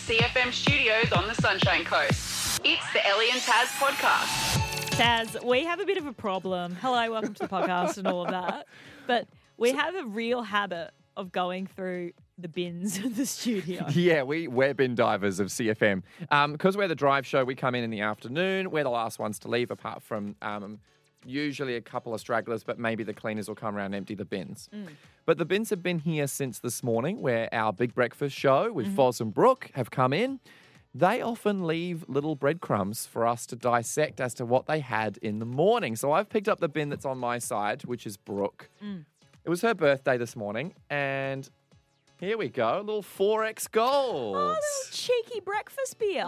CFM studios on the Sunshine Coast. It's the Ellie and Taz podcast. Taz, we have a bit of a problem. Hello, welcome to the podcast and all of that. But we have a real habit of going through the bins of the studio. Yeah, we're bin divers of CFM. Because we're the drive show, we come in the afternoon. We're the last ones to leave, apart from usually a couple of stragglers, but maybe the cleaners will come around and empty the bins. But the bins have been here since this morning, where our big breakfast show with Foz and Brooke have come in. They often leave little breadcrumbs for us to dissect as to what they had in the morning. So I've picked up the bin that's on my side, which is Brooke. It was her birthday this morning, and here we go, a little 4X Gold. Oh, little cheeky breakfast beer.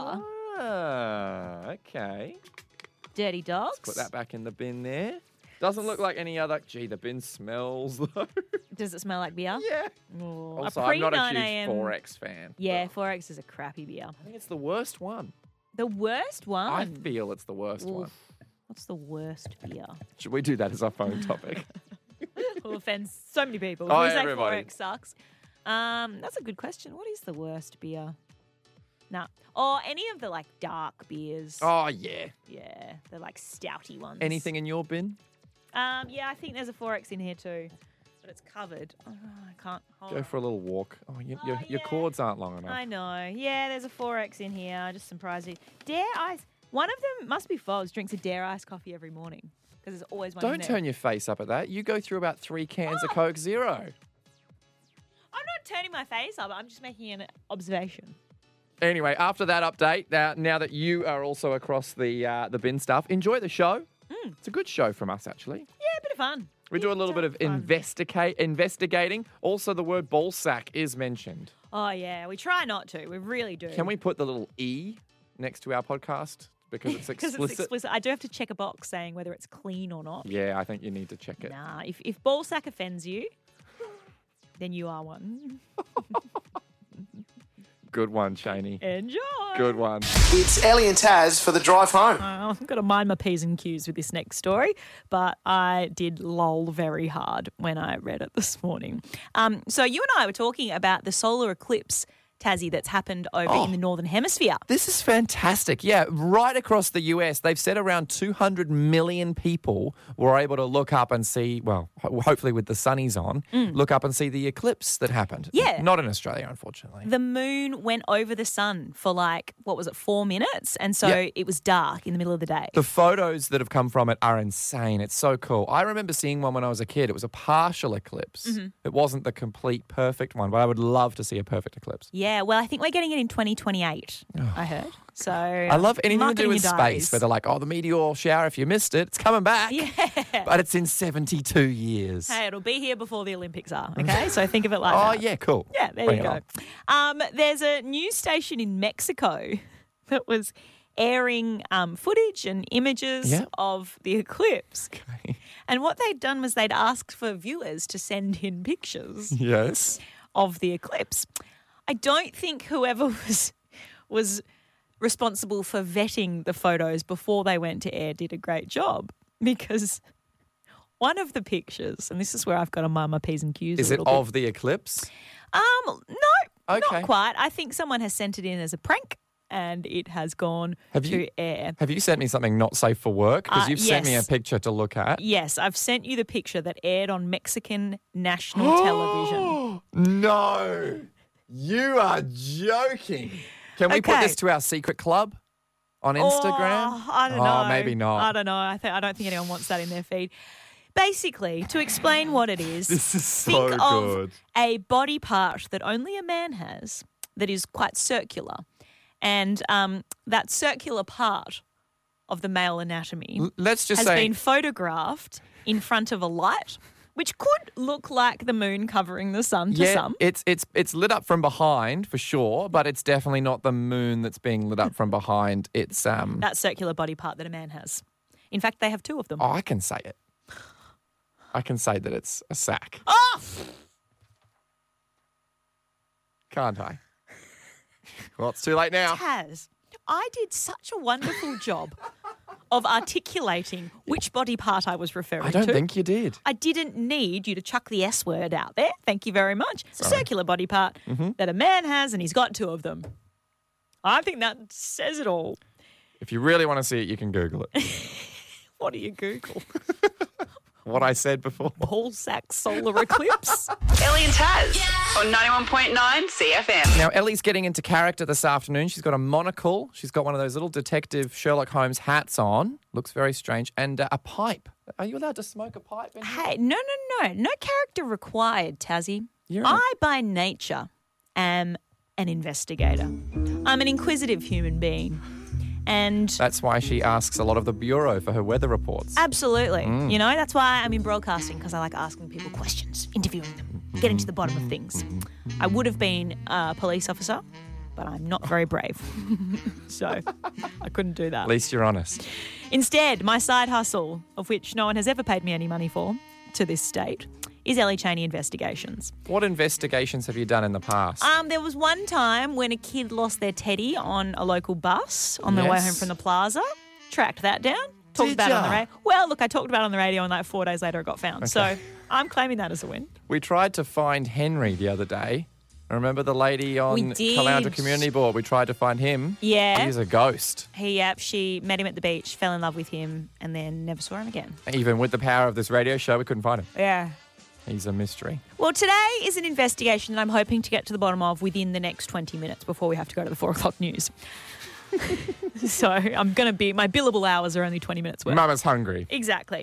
Ah, okay. Dirty dogs. Put that back in the bin there. Doesn't look like any other. Gee, the bin smells though. Does it smell like beer? Yeah. Oh, Also, a I'm not a pre-9 huge a.m. 4X fan. Yeah, 4X is a crappy beer. I think it's the worst one. The worst one? I feel it's the worst one. What's the worst beer? Should we do that as our phone topic? Will offend so many people. Oh, We say everybody. 4X sucks. That's a good question. What is the worst beer? Nah. Or any of the dark beers. Oh, yeah. Yeah, the stouty ones. Anything in your bin? Yeah, I think there's a 4X in here too, but it's covered. Oh, I can't. Hold Go on. for a little walk. Oh, your yeah. cords aren't long enough. I know. Yeah, there's a 4X in here. Just some prizes. Dare Ice. One of them must be Foz. Drinks a Dare Ice coffee every morning because there's always one. Don't turn your face up at that. You go through about 3 cans of Coke Zero. I'm not turning my face up. I'm just making an observation. Anyway, after that update, now that you are also across the bin stuff, enjoy the show. It's a good show from us, actually. Yeah, a bit of fun. We do a little bit of investigating. Also, the word ball sack is mentioned. Oh, yeah. We try not to. We really do. Can we put the little E next to our podcast because it's Because explicit? it's explicit. I do have to check a box saying whether it's clean or not. Yeah, I think you need to check it. Nah, if ball sack offends you, then you are one. Good one, Shaney. Enjoy. Good one. It's Ellie and Taz for the drive home. I've got to mind my P's and Q's with this next story, but I did lull very hard when I read it this morning. So you and I were talking about the solar eclipse, Tassie, that's happened over in the Northern Hemisphere. This is fantastic. Yeah, right across the US, they've said around 200 million people were able to look up and see, well, hopefully with the sunnies on, look up and see the eclipse that happened. Yeah. Not in Australia, unfortunately. The moon went over the sun for 4 minutes? And so it was dark in the middle of the day. The photos that have come from it are insane. It's so cool. I remember seeing one when I was a kid. It was a partial eclipse. It wasn't the complete perfect one, but I would love to see a perfect eclipse. Yeah, well, I think we're getting it in 2028, I heard. So I love anything to do with space where they're like, the meteor shower, if you missed it, it's coming back. Yeah. But it's in 72 years. Hey, it'll be here before the Olympics are, okay? So think of it like that. Oh, yeah, cool. Yeah, there Bring you it go. on. There's a news station in Mexico that was airing footage and images of the eclipse. Okay. And what they'd done was they'd asked for viewers to send in pictures Yes. of the eclipse. I don't think whoever was responsible for vetting the photos before they went to air did a great job, because one of the pictures, and this is where I've got to mind my P's and Q's Is a it little bit. of the eclipse? No, Okay. not quite. I think someone has sent it in as a prank and it has gone to air. Have you sent me something not safe for work? Because you've sent me a yes. picture to look at. Yes, I've sent you the picture that aired on Mexican national television. No, you are joking. Can we put Okay. this to our secret club on Instagram? Oh, I don't know. Maybe not. I don't know. I don't think anyone wants that in their feed. Basically, to explain what it is, This is so think good. of a body part that only a man has that is quite circular. And that circular part of the male anatomy Let's just has say been photographed in front of a light, which could look like the moon covering the sun to some. it's lit up from behind for sure, but it's definitely not the moon that's being lit up from behind. It's That circular body part that a man has. In fact, they have 2 of them. I can say it. I can say that it's a sack. Oh! Can't I? Well, it's too late now. Taz, I did such a wonderful job of articulating which body part I was referring to. I don't think you did. I didn't need you to chuck the S word out there. Thank you very much. Circular body part that a man has, and he's got 2 of them. I think that says it all. If you really want to see it, you can Google it. What do you Google? What I said before. Ball sack solar eclipse? Ellie and Taz on 91.9 CFM. Now, Ellie's getting into character this afternoon. She's got a monocle. She's got one of those little detective Sherlock Holmes hats on. Looks very strange. And a pipe. Are you allowed to smoke a pipe in here? Hey, no. No character required, Tazzy. You're I, by nature, am an investigator. I'm an inquisitive human being. And That's why she asks a lot of the Bureau for her weather reports. absolutely, you know, that's why I'm in broadcasting, because I like asking people questions, interviewing them, getting to the bottom of things. I would have been a police officer, but I'm not very brave. So I couldn't do that. At least you're honest. Instead, my side hustle, of which no one has ever paid me any money for to this date, is Ellie Cheney Investigations. What investigations have you done in the past? There was one time when a kid lost their teddy on a local bus on their way Yes. home from the plaza. Tracked that down. Talked Did about it on the ya? radio. Well, look, I talked about it on the radio and like 4 days later it got found. So I'm claiming that as a win. We tried to find Henry the other day. Remember the lady on We did. Caloundra Community Board? We tried to find him. Yeah. He's a ghost. She met him at the beach, fell in love with him, and then never saw him again. Even with the power of this radio show, we couldn't find him. Yeah. He's a mystery. Well, today is an investigation that I'm hoping to get to the bottom of within the next 20 minutes before we have to go to the 4 o'clock news. So I'm going to be, my billable hours are only 20 minutes worth. Mama's hungry. Exactly.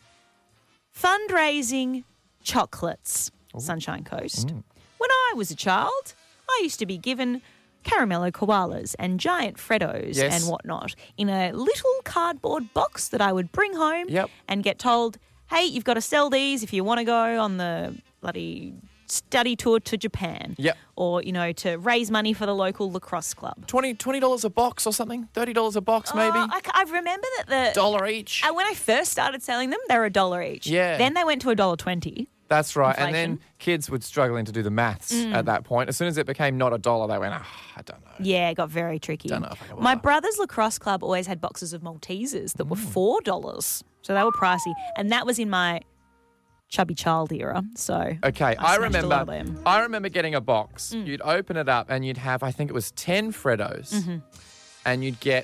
Fundraising chocolates, Sunshine Coast. When I was a child, I used to be given caramello koalas and giant Freddos Yes. and whatnot in a little cardboard box that I would bring home Yep. and get told, hey, you've got to sell these if you want to go on the bloody study tour to Japan. Yep. Or, you know, to raise money for the local lacrosse club. $20 a box or something? $30 a box maybe? I remember that $1 each? when I first started selling them, they were $1 each. Yeah. Then they went to $1.20. That's right. And then Inflation. kids were struggling to do the maths at that point. As soon as it became not $1, they went, I don't know. Yeah, it got very tricky. Don't know if I can My bother. brother's lacrosse club always had boxes of Maltesers that were $4. So they were pricey. And that was in my chubby child era. So Okay, I I smashed a lot of them. remember getting a box. You'd open it up and you'd have, I think it was 10 Freddos. And you'd get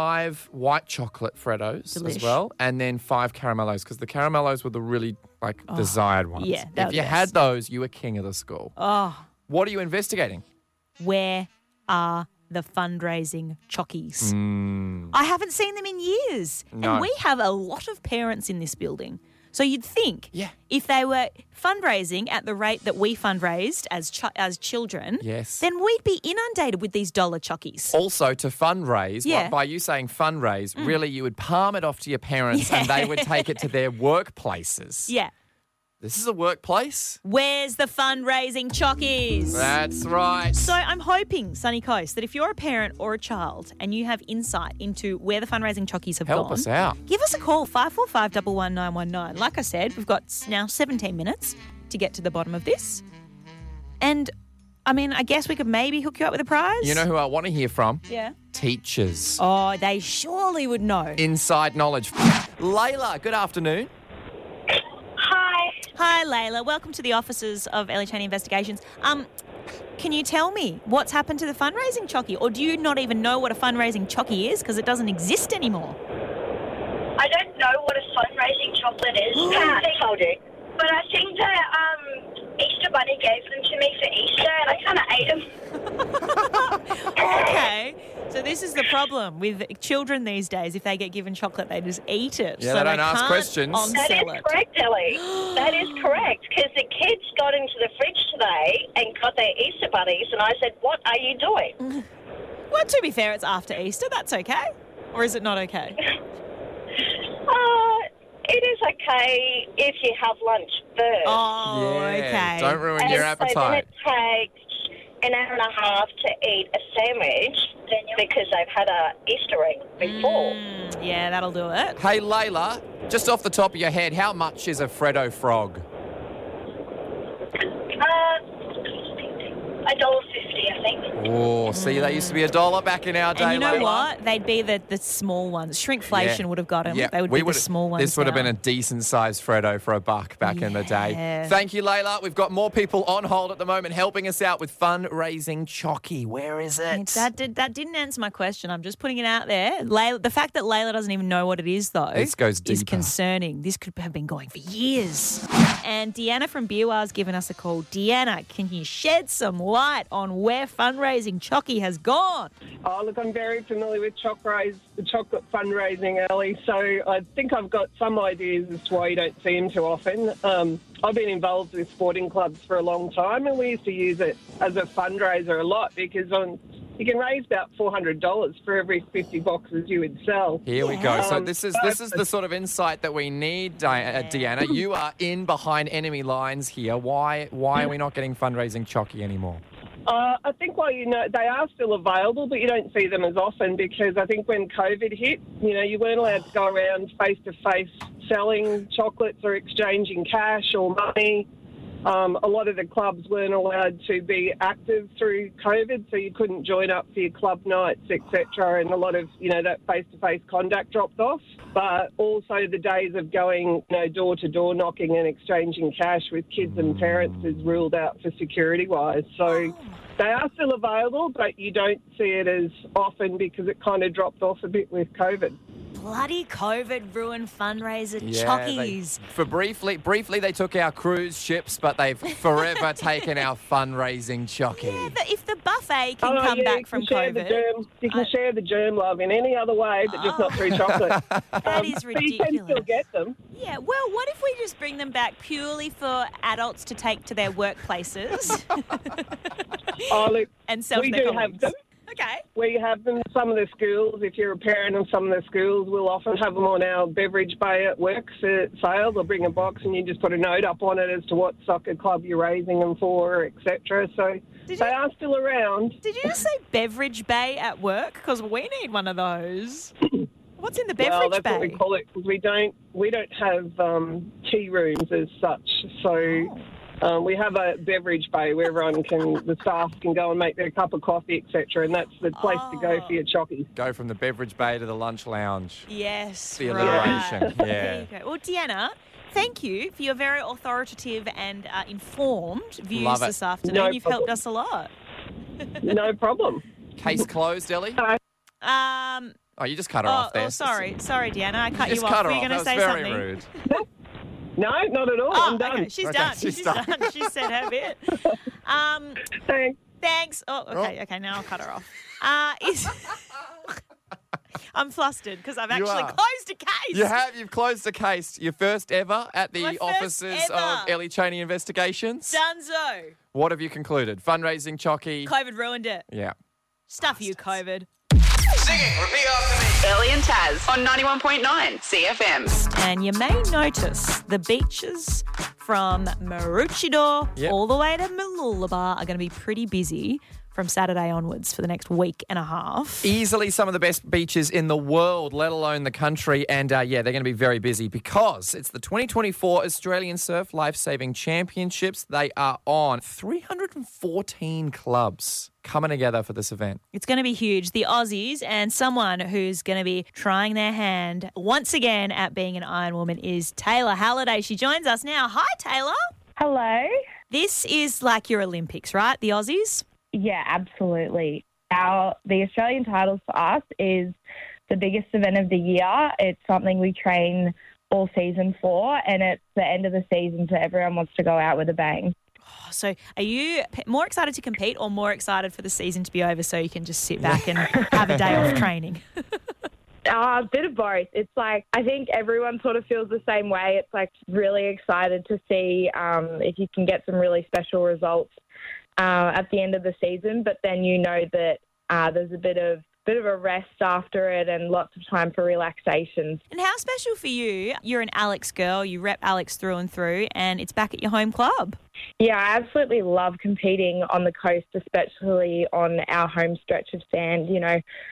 5 white chocolate Freddos Delish. as well, and then 5 caramellos, because the caramellos were the really desired ones. yeah, they if were you the had best. those, you were king of the school. Oh, What are you investigating? where are the fundraising chockies? I haven't seen them in years. No. And we have a lot of parents in this building. So you'd think Yeah. if they were fundraising at the rate that we fundraised as children, Yes. then we'd be inundated with these dollar chockies. Also, to fundraise, Yeah. by you saying fundraise, really you would palm it off to your parents and they would take it to their workplaces. Yeah. This is a workplace? Where's the fundraising chockies? That's right. So I'm hoping, Sunny Coast, that if you're a parent or a child and you have insight into where the fundraising chockies have Help gone, us out. give us a call, 545 11919. Like I said, we've got now 17 minutes to get to the bottom of this. And, I mean, I guess we could maybe hook you up with a prize. You know who I want to hear from? Yeah. Teachers. Oh, they surely would know. Inside knowledge. Layla, good afternoon. Hi, Layla. Welcome to the offices of Ellie Cheney Investigations. Can you tell me what's happened to the fundraising chocky? Or do you not even know what a fundraising chocky is because it doesn't exist anymore? I don't know what a fundraising chocolate is. They told you. But I think that Easter Bunny gave them to me for Easter and I kind of ate them. Okay. So this is the problem with children these days. If they get given chocolate, they just eat it. Yeah, so they don't ask can't questions. That on-sell is it. correct, Ellie. That is correct. Because the kids got into the fridge today and got their Easter bunnies and I said, what are you doing? Well, to be fair, it's after Easter. That's okay. Or is it not okay? It is okay if you have lunch first. Oh, okay. Don't ruin And your so then appetite. it takes an hour and a half to eat a sandwich because they've had a Easter egg before. Yeah, that'll do it. Hey, Layla, just off the top of your head, how much is a Freddo frog? $1.50, I think. Oh, see, they used to be $1 back in our day. And you know Layla. what? They'd be the small ones. Shrinkflation would have got them. They would be the small ones. This would have now. been a decent-sized Freddo for $1 back in the day. Yeah. Thank you, Layla. We've got more people on hold at the moment helping us out with fundraising Chocky. Where is it? That didn't answer my question. I'm just putting it out there. The fact that Layla doesn't even know what it is, though, This goes is deeper. concerning. This could have been going for years. And Deanna from Biawar given us a call. Deanna, can you shed some light on where fundraising Chocky has gone? Oh, look, I'm very familiar with chocolate fundraising, Ellie, so I think I've got some ideas as to why you don't see them too often. I've been involved with sporting clubs for a long time, and we used to use it as a fundraiser a lot because you can raise about $400 for every 50 boxes you would sell. Here we go. So this is the sort of insight that we need, Deanna. You are in behind enemy lines here. Why are we not getting fundraising Chocky anymore? I think, they are still available, but you don't see them as often because I think when COVID hit, you weren't allowed to go around face-to-face selling chocolates or exchanging cash or money. A lot of the clubs weren't allowed to be active through COVID, so you couldn't join up for your club nights, etc. And a lot of, that face-to-face contact dropped off. But also the days of going, door-to-door knocking and exchanging cash with kids and parents is ruled out for security-wise. So they are still available, but you don't see it as often because it kind of dropped off a bit with COVID. Bloody COVID ruined fundraiser Chockies. Briefly, they took our cruise ships, but they've forever taken our fundraising Chocky. Yeah, but if the buffet can come back from COVID. You can share the germ love in any other way, but just not through chocolate. That is So you can ridiculous. still get them. Yeah, well, what if we just bring them back purely for adults to take to their workplaces Oh, look, and sell we to their do colleagues? have them. Okay. We have them. Some of the schools, if you're a parent of some of the schools, we'll often have them on our beverage bay at work for sale. They'll bring a box and you just put a note up on it as to what soccer club you're raising them for, etc. So they are still around. Did you just say beverage bay at work? Because we need one of those. What's in the beverage Well, that's bay? what we call it because we don't have tea rooms as such. So we have a beverage bay where the staff can go and make their cup of coffee, etc. And that's the place to go for your Chockies. Go from the beverage bay to the lunch lounge. Yes, The right. alliteration, yeah. There you go. Well, Deanna, thank you for your very authoritative and informed views Love it. this afternoon. No You've problem. helped us a lot. No problem. Case closed, Ellie? Oh, you just cut her off there. Sorry, Deanna, I cut Just you cut off. her Were you off. going That to was say very something? rude. No, not at all. Oh, I'm done. okay. She's Okay, done. she's She's done. done. She said her bit. Thanks. Thanks. Oh, okay. Now I'll cut her off. I'm flustered because I've actually are. closed a case. You've closed the case. Your first ever at My the first offices ever. of Ellie Cheney Investigations. Dunzo. What have you concluded? Fundraising Chocky? COVID ruined it. Yeah. Stuff you, COVID. Singing, repeat after me. Ellie and Taz on 91.9 CFM. And you may notice the beaches from Maroochydore Yep. all the way to Mooloolaba are going to be pretty busy from Saturday onwards for the next week and a half. Easily some of the best beaches in the world, let alone the country. And they're going to be very busy because it's the 2024 Australian Surf Lifesaving Championships. They are on 314 clubs coming together for this event. It's going to be huge. The Aussies and someone who's going to be trying their hand once again at being an Ironwoman is Taylor Halliday. She joins us now. Hi, Taylor. Hello. This is like your Olympics, right? The Aussies? Yeah, absolutely. The Australian titles for us is the biggest event of the year. It's something we train all season for, and it's the end of the season, so everyone wants to go out with a bang. So are you more excited to compete or more excited for the season to be over so you can just sit back and have a day off training? A bit of both. It's like, I think everyone sort of feels the same way. It's like really excited to see if you can get some really special results at the end of the season, but then you know that there's a bit of a rest after it and lots of time for relaxation. And how special for you? You're an Alex girl, you rep Alex through and through, and it's back at your home club. Yeah, I absolutely love competing on the coast, especially on our home stretch of sand. You know,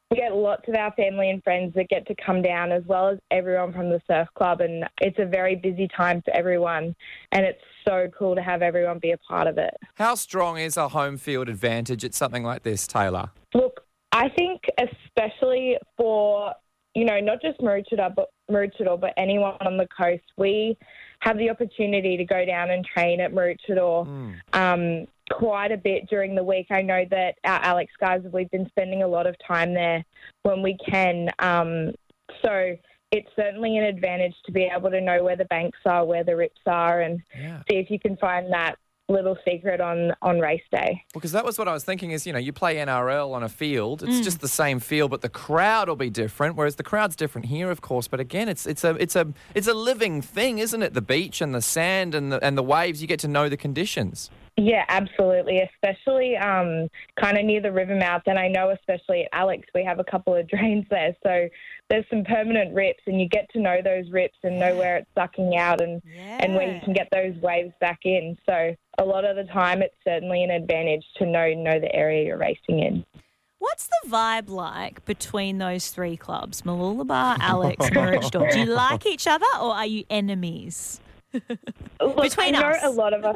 we get lots of our family and friends that get to come down, as well as everyone from the surf club, and it's a very busy time for everyone, and it's so cool to have everyone be a part of it. How strong is a home field advantage at something like this, Taylor? Look, I think especially for, not just Maroochydore, but anyone on the coast, we have the opportunity to go down and train at Maroochydore quite a bit during the week. I know that our Alex guys, we've been spending a lot of time there when we can. So it's certainly an advantage to be able to know where the banks are, where the rips are, and see if you can find that little secret on race day. Well, because that was what I was thinking is, you play NRL on a field. It's just the same field, but the crowd will be different, whereas the crowd's different here, of course. But again, it's a living thing, isn't it? The beach and the sand and the waves, you get to know the conditions. Yeah, absolutely, especially kind of near the river mouth. And I know especially at Alex, we have a couple of drains there. So there's some permanent rips, and you get to know those rips and know where it's sucking out and where you can get those waves back in. So a lot of the time it's certainly an advantage to know the area you're racing in. What's the vibe like between those three clubs, Mooloolaba, Alex, Maroochydore? Do you like each other or are you enemies? Look, Between I know us. a lot of us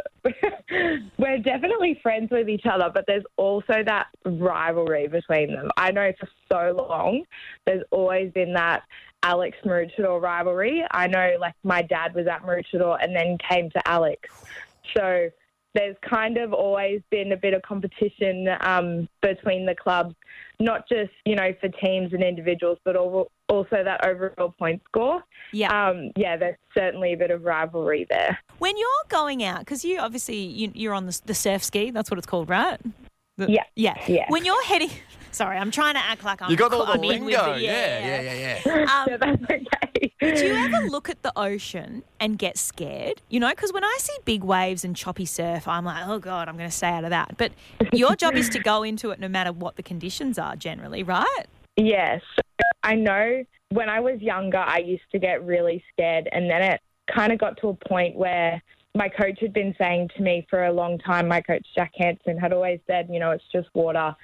we're definitely friends with each other, but there's also that rivalry between them. I know for so long there's always been that Alex Maroochydore rivalry. I know, like, my dad was at Maroochydore and then came to Alex. So there's kind of always been a bit of competition between the clubs, not just, for teams and individuals, but also that overall point score. Yeah. There's certainly a bit of rivalry there. When you're going out, because you obviously, you're on the surf ski, that's what it's called, right? Yeah. When you're heading... Sorry, I'm trying to act like I'm... You got all the I'm in with lingo. the- Yeah. So that's okay. Do you ever look at the ocean and get scared? Because when I see big waves and choppy surf, I'm like, oh, God, I'm going to stay out of that. But your job is to go into it no matter what the conditions are generally, right? Yes. I know when I was younger, I used to get really scared, and then it kind of got to a point where my coach had been saying to me for a long time, my coach Jack Hansen had always said, it's just water.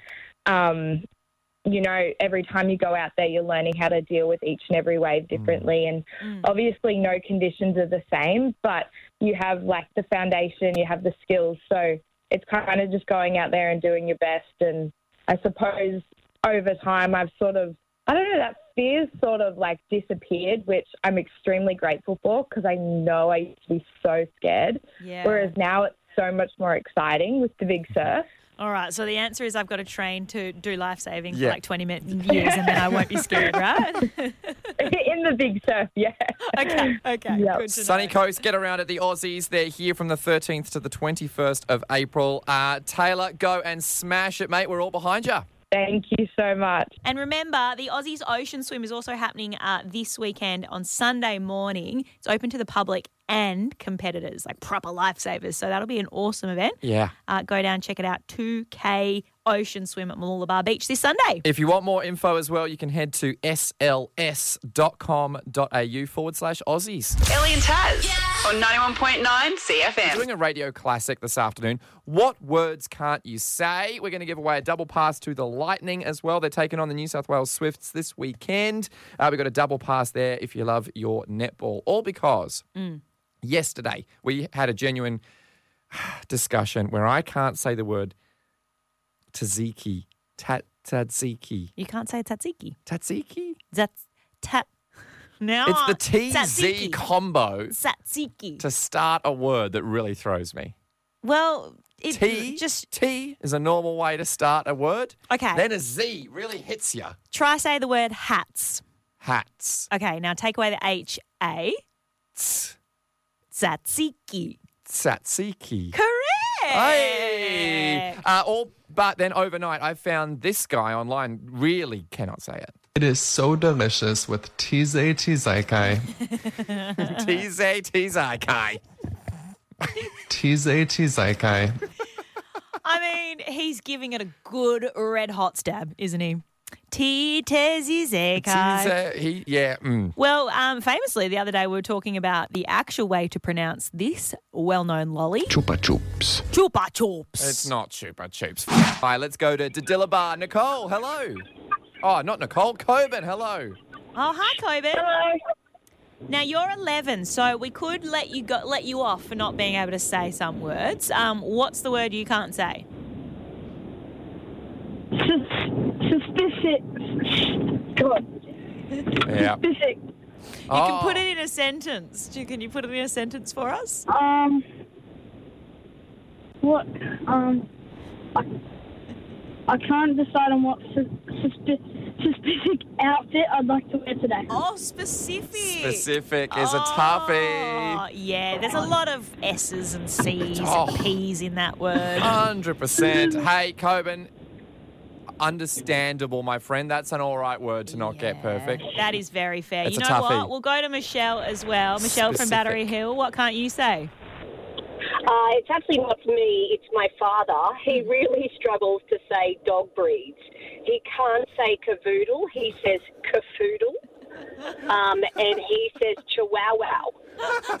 Every time you go out there, you're learning how to deal with each and every wave differently. And obviously no conditions are the same, but you have like the foundation, you have the skills. So it's kind of just going out there and doing your best. And I suppose over time I've that fear's sort of like disappeared, which I'm extremely grateful for, because I know I used to be so scared. Yeah. Whereas now it's so much more exciting with the big surf. All right, so the answer is I've got to train to do life-saving for like 20 minutes, years, and then I won't be scared, right? In the big surf, yeah. Okay, Yep. good to Sunny know. Coast, get around at the Aussies. They're here from the 13th to the 21st of April. Taylor, go and smash it, mate. We're all behind you. Thank you so much. And remember, the Aussies Ocean Swim is also happening this weekend on Sunday morning. It's open to the public and competitors, like proper lifesavers. So that'll be an awesome event. Yeah. Go down, check it out. 2K Ocean Swim at Mooloolaba Beach this Sunday. If you want more info as well, you can head to sls.com.au/Aussies. Ellie and Taz on 91.9 CFM. Doing a radio classic this afternoon. What words can't you say? We're going to give away a double pass to the Lightning as well. They're taking on the New South Wales Swifts this weekend. We've got a double pass there if you love your netball. All because yesterday we had a genuine discussion where I can't say the word tzatziki. Tzatziki. You can't say tzatziki. Tzatziki? That's now It's the TZ tzatziki. combo Tzatziki. to start a word that really throws me. Well, it T is a normal way to start a word. Okay. Then a Z really hits you. Try say the word hats. Hats. Okay, now take away the H-A. Tz. Tzatziki. Tzatziki. Correct. Hey! But then overnight, I found this guy online really cannot say it. It is so delicious with TZ Tzakai. Tzakai. TZ Tzakai. I mean, he's giving it a good red hot stab, isn't he? Tzatziki. Yeah. Well, famously, the other day we were talking about the actual way to pronounce this well-known lolly. Chupa chups. Chupa chups. It's not Chupa Chups. Hi, let's go to Diddillaba. Nicole, hello. Oh, not Nicole. Coben, hello. Oh, hi, Coben. Hello. Now, you're 11, so we could let you off for not being able to say some words. What's the word you can't say? Suspicious. God. Yeah. Suspicious. You can put it in a sentence. Can you put it in a sentence for us? What? I can't decide on what specific outfit I'd like to wear today. Oh, specific. Specific is a toughie. Oh, yeah. There's a lot of S's and C's Oh. and P's in that word. 100%. Hey, Coben, understandable, my friend. That's an all right word to not get perfect. That is very fair. It's you a know toughie. what? We'll go to Michelle as well. Michelle from Specific. Battery Hill. What can't you say? It's actually not me, it's my father. He really struggles to say dog breeds. He can't say cavoodle, he says cafoodle. And he says chihuahua.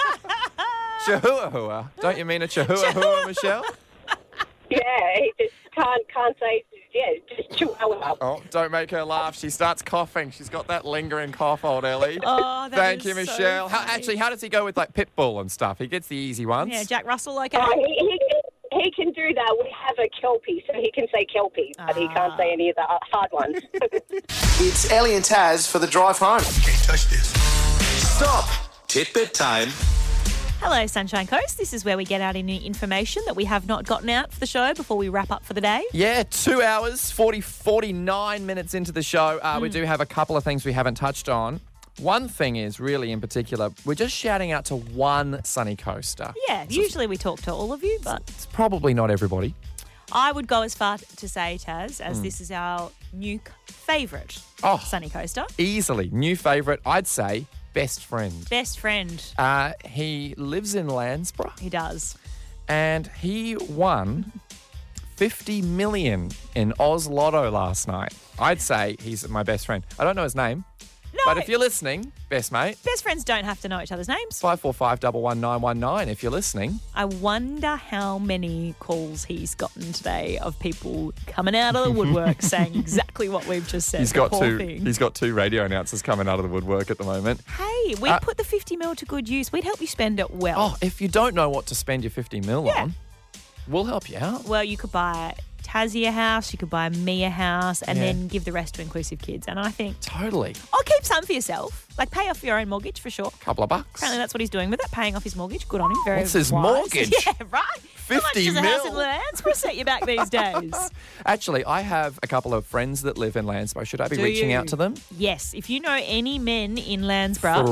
Chihuahua. Don't you mean a chihuahua, Michelle? Yeah, he just can't say, just chihuahua. Oh, don't make her laugh. She starts coughing. She's got that lingering cough, old Ellie. Oh, that Thank is you, so Michelle. funny. How does he go with like Pitbull and stuff? He gets the easy ones. Yeah, Jack Russell, okay. He can do that. We have a Kelpie, so he can say Kelpie, but he can't say any of the hard ones. It's Ellie and Taz for the drive home. Can't touch this. Stop. Tidbit time. Hello, Sunshine Coast. This is where we get out any information that we have not gotten out for the show before we wrap up for the day. Yeah, 2 hours, 49 minutes into the show. We do have a couple of things we haven't touched on. One thing is really in particular, we're just shouting out to one sunny coaster. Yeah, usually we talk to all of you, but It's probably not everybody. I would go as far to say, Taz, as this is our new favourite sunny coaster. Easily. New favourite, I'd say, best friend. Best friend. He lives in Landsborough He does. and he won 50 million in Oz Lotto last night. I'd say he's my best friend. I don't know his name, No, but if you're listening, best mate, best friends don't have to know each other's names. 545 11919 if you're listening. I wonder how many calls he's gotten today of people coming out of the woodwork saying exactly what we've just said. He's The got poor two. thing. He's got two radio announcers coming out of the woodwork at the moment. Hey, we put the 50 mil to good use. We'd help you spend it well. Oh, if you don't know what to spend your 50 mil Yeah. on, we'll help you out. Well, you could buy Tassie a house, you could buy me a house, and Yeah. then give the rest to Inclusive Kids. And I think, Totally. I'll keep some for yourself. Like, pay off your own mortgage for sure. Couple of bucks. Apparently that's what he's doing with it, paying off his mortgage. Good on him. Very What's his wise. mortgage? Yeah, right. How much 50 does a house in mil? Landsborough set you back these days? Actually, I have a couple of friends that live in Landsborough. Should I be Do reaching you? out to them? Yes. If you know any men in Landsborough,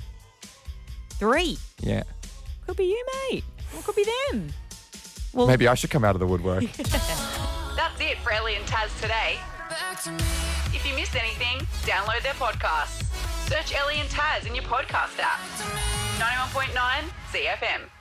3. Yeah. Could be you, mate. Or could be them. Well, Maybe I should come out of the woodwork. That's it for Ellie and Taz today. If you missed anything, download their podcasts. Search Ellie and Taz in your podcast app. 91.9 CFM.